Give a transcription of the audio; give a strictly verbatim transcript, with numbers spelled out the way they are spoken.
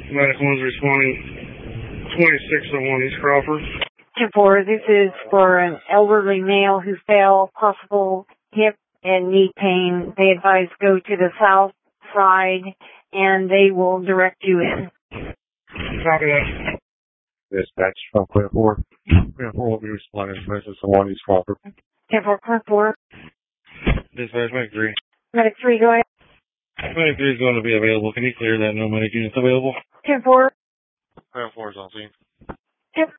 Medic one's responding twenty-six oh one East Crawford. ten four, this is for an elderly male who fell, possible hip and knee pain. They advise go to the south side and they will direct you in. Copy that. Dispatch from Clear four. Clear four will be responding to Medic one East Crawford. ten four, Clear four. Dispatch, Medic three. Medic three, go ahead. Medic three is going to be available. Can you clear that? No medic units available. ten four. Clear four is on scene.